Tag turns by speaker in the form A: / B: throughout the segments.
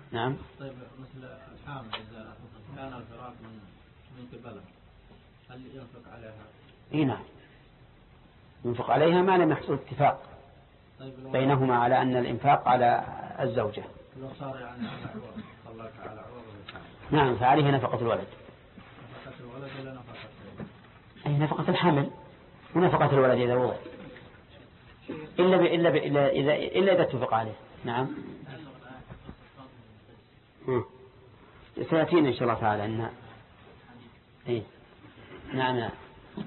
A: نعم.
B: طيب مثل الحامل إذا كان الفراق من قبله هل ينفق عليها؟
A: إيه نعم، ينفق عليها ما لم يحصل اتفاق بينهما على أن الإنفاق على الزوجة.
B: لو صار يعني على عوض طلقها على عوض.
A: نعم، فعليه نفقة الولد.
B: نفقة الولد ولا نفقة
A: أي نفقة الحمل ونفقة الولد إذا وضع، إلا إذا اتفق عليه. نعم. سيأتينا إن شاء الله تعالى أنها إيه. نعم نعم.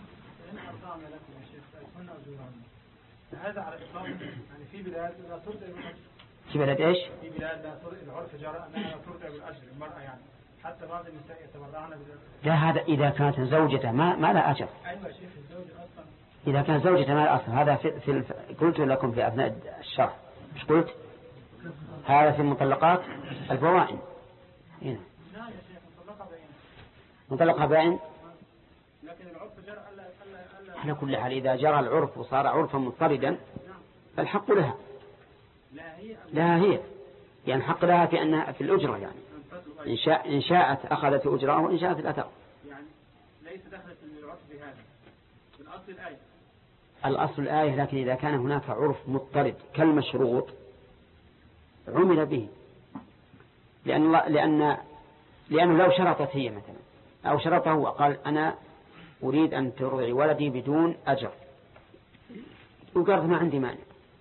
C: هذا على إطلاق يعني في بلاد لا ترضى
A: في بلد إيش؟
C: في بلاد لا ترضى العرف جرى أنها لا ترضى بالأجر المرأة يعني حتى بعض النساء يتبرعن
A: لا، هذا إذا كانت زوجته ما لا أجر.
C: أيوة شيخ الزوج أصلا
A: إذا كانت زوجته ما لا أصل. هذا قلت لكم في أثناء الشرح. مش قلت هذا في المطلقات البوائن هنا.
C: لا يا شيخ
A: مطلقها باين.
C: لكن العرف جرى ألا
A: على كل حال إذا جرى العرف وصار عرفا مضطردا فالحق لها. لا هي يعني الحق لها في أنها في الأجرة يعني إن شاءت أخذت أجرة وإن شاءت لا تأخذ.
C: يعني ليس دخلت العرف بهذا في الأصل الآية.
A: الأصل الآية، لكن إذا كان هناك عرف مضطرد كالمشروط عمل به، لأنه لو شرطت هي مثلا أو شرطه وقال أنا أريد أن ترضعي ولدي بدون أجر وقالت ما عندي مانع،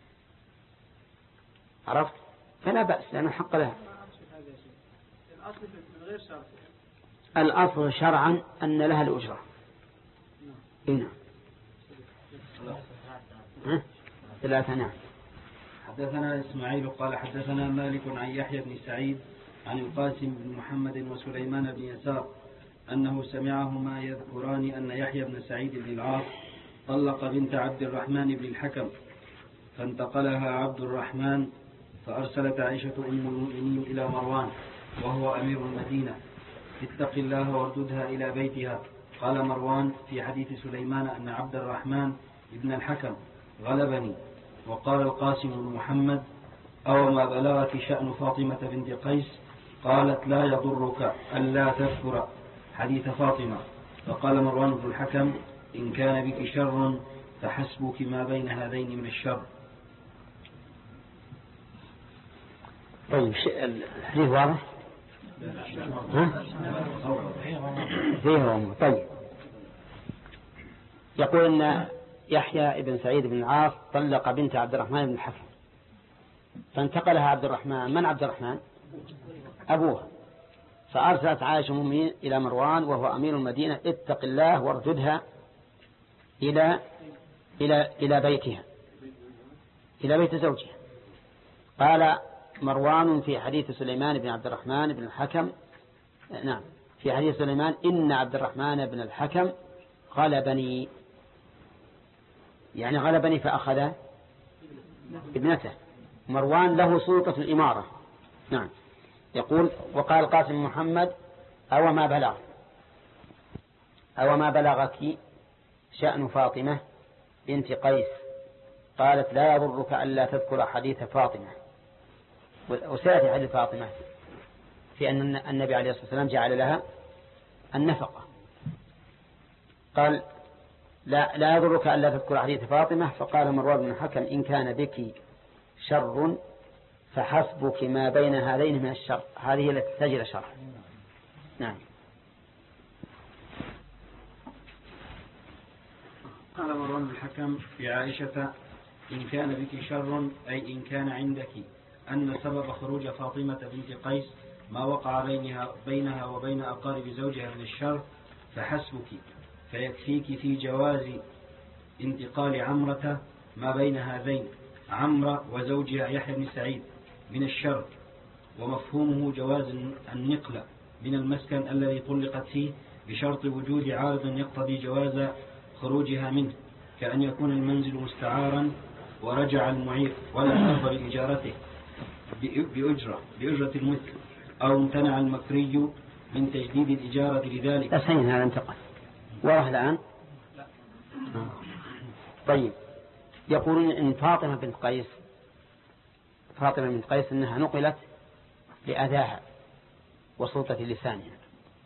A: عرفت؟ فلا بأس لأنه حق لها.
C: الأصل من غير شرط.
A: الأصل شرعا أن لها الأجرة. هنا ثلاثة. نعم.
D: حدثنا إسماعيل قال حدثنا مالك عن يحيى بن سعيد عن القاسم بن محمد وسليمان بن يسار أنه سمعهما يذكران أن يحيى بن سعيد بن العاص طلق بنت عبد الرحمن بن الحكم فانتقلها عبد الرحمن فأرسلت عائشة أم المؤمنين إلى مروان وهو أمير المدينة اتق الله وارددها إلى بيتها. قال مروان في حديث سليمان أن عبد الرحمن ابن الحكم غلبني. وقال القاسم بن محمد أو ما بلغك شأن فاطمة بنت قيس؟ قالت لا يضرك ألا تذكر حديث فاطمة. فقال مروان بن الحكم إن كان بك شر فحسبك ما بين هذين من الشر.
A: طيب الحديث واضح؟ فيه. طيب يقول أن يحيى بن سعيد بن العاص طلق بنت عبد الرحمن بن الحكم فانتقلها عبد الرحمن. من عبد الرحمن؟ أبوها. فأرسلت عائشة المؤمنين إلى مروان وهو أمير المدينة اتق الله وارددها إلى بيتها، إلى بيت زوجها. قال مروان في حديث سليمان بن عبد الرحمن بن الحكم، نعم في حديث سليمان إن عبد الرحمن بن الحكم غلبني، يعني غلبني فأخذ ابنته. مروان له سلطة الإمارة. نعم. يقول وقال القاسم محمد أو ما بلغك شأن فاطمة بنت قيس؟ قالت لا يضرك ألا تذكر حديث فاطمة. وسيأتي حديث فاطمة في أن النبي عليه الصلاة والسلام جعل لها النفقة. قال لا يضرك ألا تذكر حديث فاطمة. فقال مروان بن الحكم إن كان بك شر فحسبك ما بين هذين من الشر. هذه التي تجد شر. نعم.
D: قال مروان بن الحكم في عائشة إن كان بك شر أي إن كان عندك أن سبب خروج فاطمة بنت قيس ما وقع بينها وبين أقارب زوجها من الشر فحسبك، فيكفيك في جواز انتقال عمرة ما بين هذين عمرة وزوجها يحيى بن سعيد من الشر. ومفهومه جواز النقلة من المسكن الذي طلقت فيه بشرط وجود عارض يقتضي جواز خروجها منه، كأن يكون المنزل مستعارا ورجع المعير ولا أرض لإجارته بأجرة المثل، أو امتنع المكري من تجديد الإجارة لذلك.
A: أسهين هذا انتقل واضح الآن. طيب يقولون إن فاطمة بنت قيس أنها نقلت لأذاها وسلطة لسانها.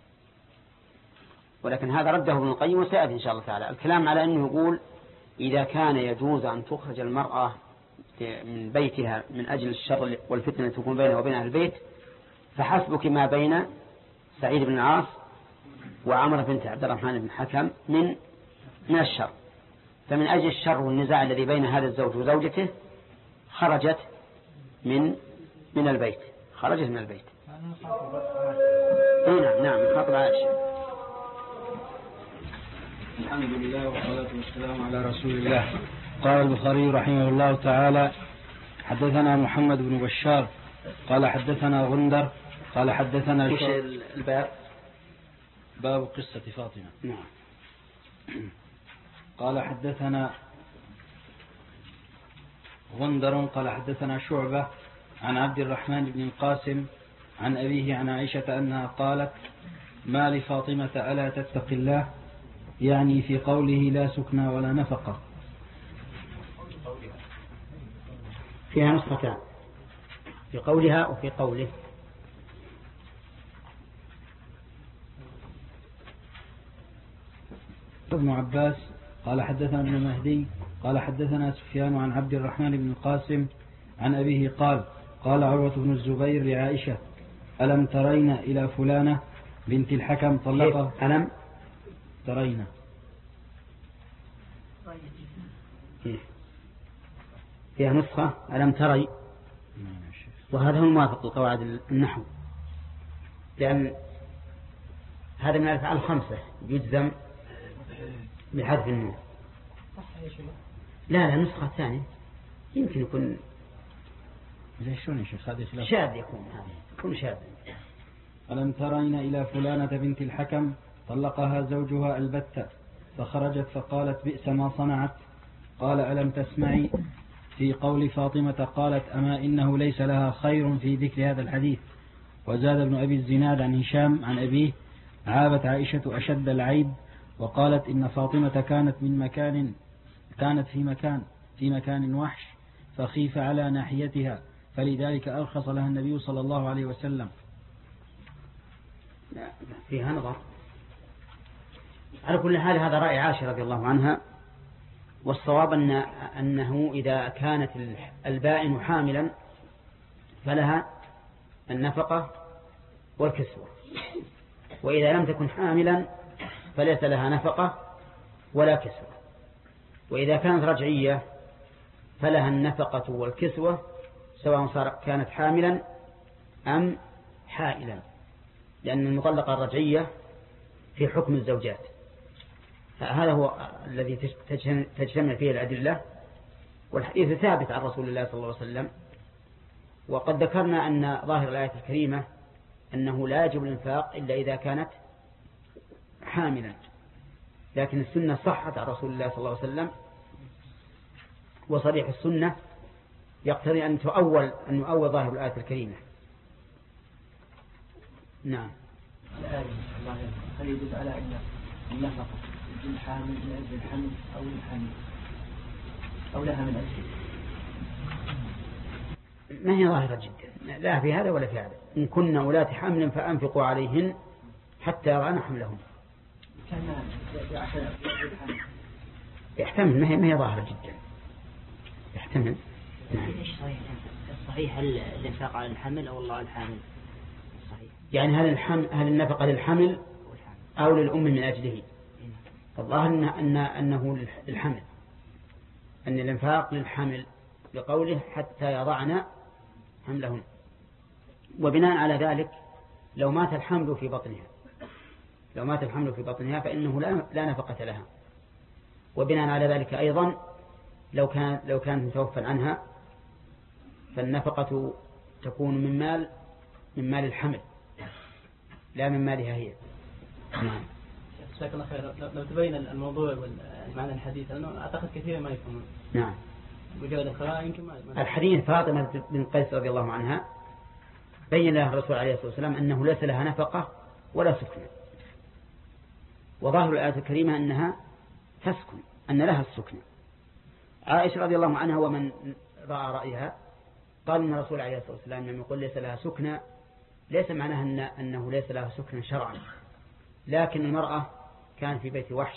A: ولكن هذا رده ابن القيم وسيأتي إن شاء الله تعالى الكلام على أنه يقول إذا كان يجوز أن تخرج المرأة من بيتها من أجل الشر والفتنة تكون بينها وبين أهل البيت فحسبك ما بين سعيد بن العاص وعمرة بنت عبد الرحمن بن حكم من الشر. فمن أجل الشر والنزاع الذي بين هذا الزوج وزوجته خرجت من البيت. خرجت من البيت. نعم خاطب عائشة.
D: الحمد لله والصلاة والسلام على رسول الله. قال البخاري رحمه الله تعالى حدثنا محمد بن بشار قال حدثنا غندر قال حدثنا
A: الباب
D: باب قصة فاطمة.
A: نعم.
D: قال حدثنا غندر قال حدثنا شعبة عن عبد الرحمن بن القاسم عن أبيه عن عائشة أنها قالت ما لفاطمة ألا تتق الله، يعني في قوله لا سكنى ولا نفقة.
A: فيها نسختان في قولها وفي قوله.
D: ابن عباس قال حدثنا ابن مهدي قال حدثنا سفيان عن عبد الرحمن بن القاسم عن أبيه قال قال عروة بن الزبير لعائشة ألم ترين إلى فلانة بنت الحكم طلقها؟
A: ألم
D: ترين
A: فيها نسخة ألم تري، وهذا هو الموافق لقواعد النحو، لأن هذا من الأفعال الخمسة يجزم بحذف النون. لا نسخة ثانية يمكن يكون
D: شلون يا شيخ هذا خلاف
A: شاذ، يكون شاذ.
D: ألم ترين إلى فلانة بنت الحكم طلقها زوجها البتة فخرجت فقالت بئس ما صنعت. قال ألم تسمعي في قول فاطمة قالت أما إنه ليس لها خير في ذكر هذا الحديث. وزاد ابن أبي الزناد عن هشام عن أبيه عابت عائشة أشد العيب وقالت إن فاطمة كانت في مكان وحش فخيف على ناحيتها فلذلك أرخص لها النبي صلى الله عليه وسلم.
A: فيها نظر. على كل حال هذا رأي عائشة رضي الله عنها، والصواب أنه إذا كانت البائن حاملا فلها النفقة والكسوة، وإذا لم تكن حاملا فليس لها نفقة ولا كسوة. وإذا كانت رجعية فلها النفقة والكسوة سواء كانت حاملا أم حائلا، لأن المطلقة الرجعية في حكم الزوجات. هذا هو الذي تجتمع فيه الأدلة، والحديث ثابت عن رسول الله صلى الله عليه وسلم. وقد ذكرنا أن ظاهر الآية الكريمة أنه لا يجب الإنفاق إلا إذا كانت حاملا، لكن السنة صحت عن رسول الله صلى الله عليه وسلم، وصريح السنة يقتضي أن نؤول ظاهر الآية الكريمة. نعم.
E: الآية هل يدل على أن النفقة للحامل من أجل الحمل أو للحمل أو لها من أجل؟
A: ما هي ظاهرة جدا، لا في هذا ولا في هذا. إن كن أولات حمل فأنفقوا عليهن حتى يضعن حملهن. يحتمل، ما هي ظاهرة جدا، يحتمل.
E: ايش صحيح هل الإنفاق على الحمل أو الله على الحامل؟ صحيح.
A: يعني هل النفقة للحمل أو للأم من أجله؟ الظاهر أنه للحمل، أن الإنفاق للحمل لقوله حتى يضعن حملهن. وبناء على ذلك لو مات الحمل في بطنها فإنه لا نفقة لها. وبناء على ذلك أيضا لو كان متوفى عنها فالنفقة تكون من مال الحمل لا من مالها هي. نعم.
B: جزاك الله خير. لو تبين الموضوع والمعنى الحديث لأنه أعتقد كثير ما يفهمون.
A: نعم.
B: مجرد القراءة يمكن ما
A: الحديث فاطمة بن قيس رضي الله عنها بين لها الرسول عليه الصلاة والسلام أنه ليس لها نفقة ولا سكن، وظاهر الآية الكريمة أنها تسكن، أن لها السكن. عائشة رضي الله عنها ومن رأى رأيها قال أن الرسول عليه الصلاة والسلام لما يقول ليس لها سكن ليس معناها أنه ليس لها سكن شرعا، لكن المرأة كان في بيت وحش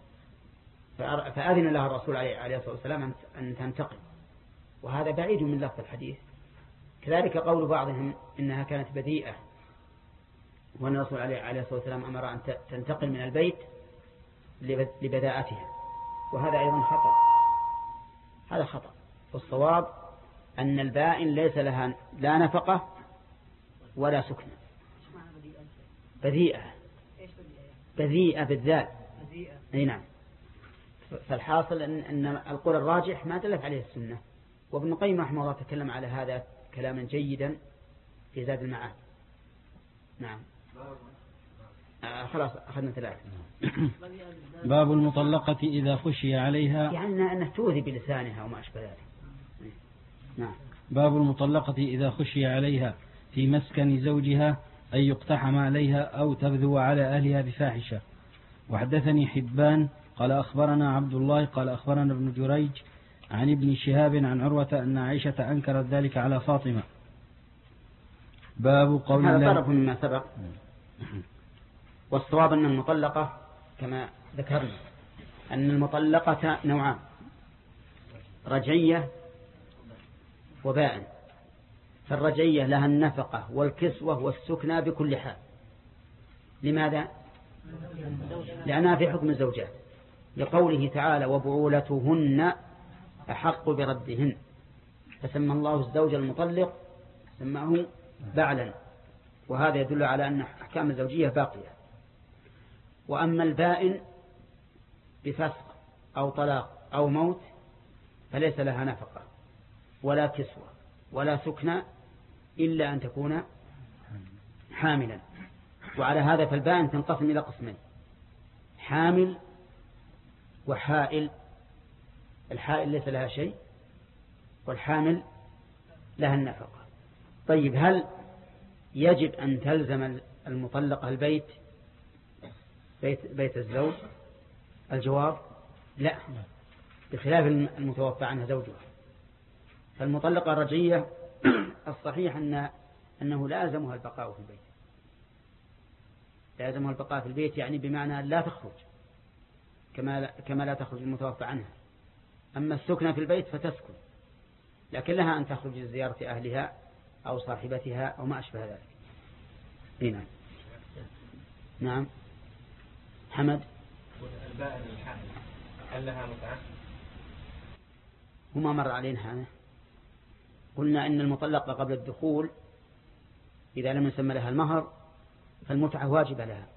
A: فأذن لها الرسول عليه الصلاة والسلام أن تنتقل، وهذا بعيد من لفظ الحديث. كذلك قول بعضهم إنها كانت بذيئة وأن الرسول عليه الصلاة والسلام أمر أن تنتقل من البيت لبذاءتها، وهذا أيضا خطأ. هذا خطأ. والصواب أن البائن ليس لها لا نفقة ولا سكنة. بذيئة بالذات. أي نعم. فالحاصل أن القول الراجح ما دلت عليه السنة، وابن القيم رحمه الله تكلم على هذا كلاما جيدا في زاد المعاد. نعم. خلاص أخذنا 3.
F: باب المطلقة إذا خشي عليها،
A: يعني أنه تؤذي بلسانها وما أشبه ذلك. نعم.
F: باب المطلقة إذا خشي عليها في مسكن زوجها أن يقتحم عليها أو تبذو على أهلها بفاحشة. وحدثني حبان قال أخبرنا عبد الله قال أخبرنا ابن جريج عن ابن شهاب عن عروة أن عائشة أنكرت ذلك على فاطمة. باب قول
A: هذا
F: الله
A: طرف مما سبق. والصواب أن المطلقة كما ذكرنا أن المطلقة نوعان: رجعية وبائن. فالرجعية لها النفقة والكسوة والسكنى بكل حال. لماذا؟ لأنها في حكم الزوجات، لقوله تعالى وبعولتهن أحق بردهن، فسمى الله الزوج المطلق سماه بعلا، وهذا يدل على أن أحكام الزوجية باقية. وأما البائن بفسق أو طلاق أو موت فليس لها نفقة ولا كسوة ولا سكنى إلا أن تكون حاملا. وعلى هذا فالبائن تنقسم إلى قسمين: حامل وحائل. الحائل ليس لها شيء والحامل لها النفقة. طيب، هل يجب أن تلزم المطلقة البيت بيت الزوج؟ الجواب لا، بخلاف المتوفى عنها زوجها. فالمطلقة الرجعية الصحيح أنه لازمها البقاء في البيت. لازمها البقاء في البيت يعني بمعنى لا تخرج كما لا تخرج المتوفى عنها. أما السكنة في البيت فتسكن، لكن لها أن تخرج لزيارة أهلها أو صاحبتها أو ما أشبه ذلك. هنا. نعم. حمد.
G: البائن الحامل هل لها متعة؟
A: وما مر علينا هذا. قلنا إن المطلقة قبل الدخول إذا لم يسمى لها المهر فالمتعة واجبة لها،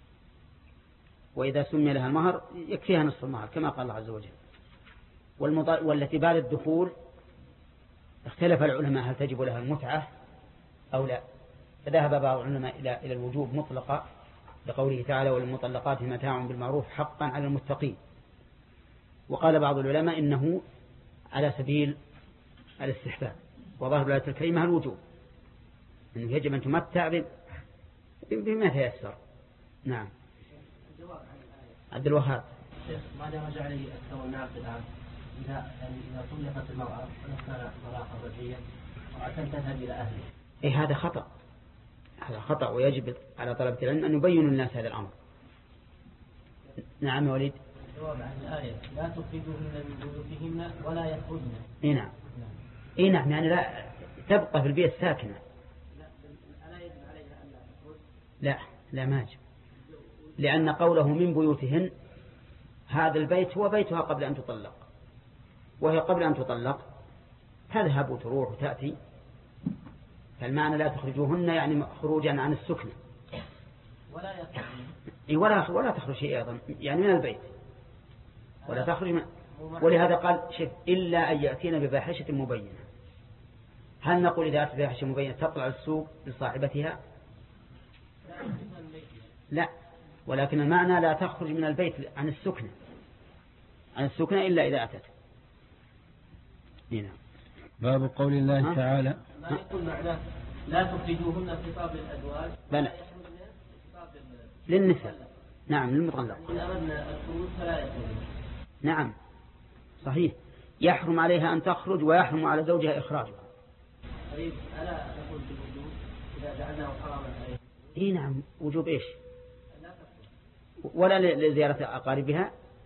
A: وإذا سمي لها المهر يكفيها نصف المهر كما قال الله عز وجل. والتي بعد الدخول اختلف العلماء هل تجب لها المتعة أو لا، فذهب بعض العلماء إلى الوجوب مطلقا لقوله تعالى والمطلقات متاع بالمعروف حقا على المتقين. وقال بعض العلماء إنه على سبيل الاستحباب، وظاهر الآية الكريمة الوجوب، إنه يجب أن تمتع بما تيسر. نعم. عبد الوهاب.
E: ماذا رجع لي أكثر الناس الآن إذا طلقت المرأة ونفسنا طلاقا رجعيا وعشان تذهب إلى أهله؟
A: إيه، هذا خطأ. هذا خطأ، ويجب على طلبة العلم أن يبينوا الناس هذا الأمر. نعم يا وليد.
E: الجواب عن الآية لا تخرجوهن من بيوتهن ولا يخرجن.
A: إيه نعم. إيه نعم، يعني لا تبقى في البيت ساكنة. لا ما يجب، لأن قوله من بيوتهن هذا البيت هو بيتها قبل أن تطلق، وهي قبل أن تطلق تذهب وتروح وتأتي. فالمعنى لا تخرجوهن يعني خروجا عن السكنة ولا تخرج شيء أيضا يعني من البيت ولا تخرج من. ولهذا قال شف إلا أن يأتينا بفاحشة مبينة. هل نقول إذا أتت بفاحشة مبينة تطلع السوق لصاحبتها؟ لا، ولكن المعنى لا تخرج من البيت عن السكنة إلا إذا أتت. هنا.
F: باب قول الله تعالى
E: ما يقول معناه لا تخرجوهن خطاب للأزواج
A: بلى للنساء. نعم للمطلق.
E: إن أردنا الخروج فلا يخرجون.
A: نعم صحيح، يحرم عليها أن تخرج ويحرم على زوجها إخراجها.
E: طيب ألا نقول بالوجوب؟ إذا جعلناه حراما عليه.
A: إيه نعم، وجوب إيش؟ ولا لزيارة أقاربها.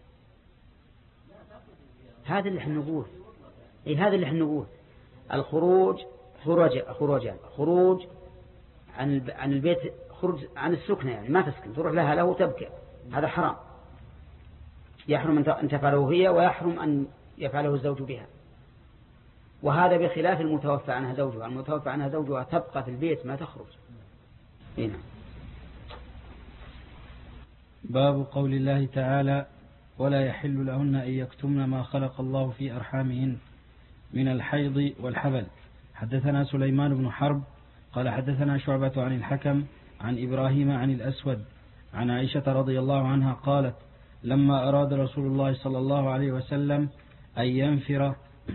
A: هذا اللي احنا نقول. إيه هذا اللي احنا نقول. الخروج خروج عن البيت، خروج عن السكنة، يعني ما تسكن، تروح لها له وتبكي، هذا حرام، يحرم أن تفعله هي، ويحرم أن يفعله الزوج بها. وهذا بخلاف المتوفى عنها زوجها. المتوفى عنها زوجها تبقى في البيت ما تخرج. هنا
F: باب قول الله تعالى: ولا يحل لهن أن يكتمن ما خلق الله في أرحامهن من الحيض والحبل. حدثنا سليمان بن حرب قال حدثنا شعبة عن الحكم عن إبراهيم عن الأسود عن عائشة رضي الله عنها قالت: لما أراد رسول الله صلى الله عليه وسلم أن ينفر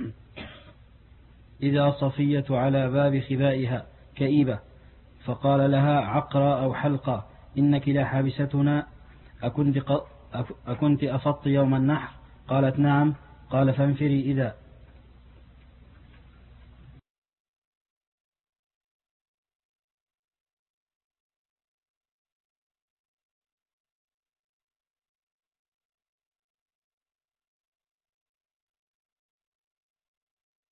F: إذا صفية على باب خبائها كئيبة، فقال لها: عقرى أو حلقة، إنك لا حابستنا، أكنت أفضت يوم النحر؟ قالت: نعم. قال: فانفري إذا.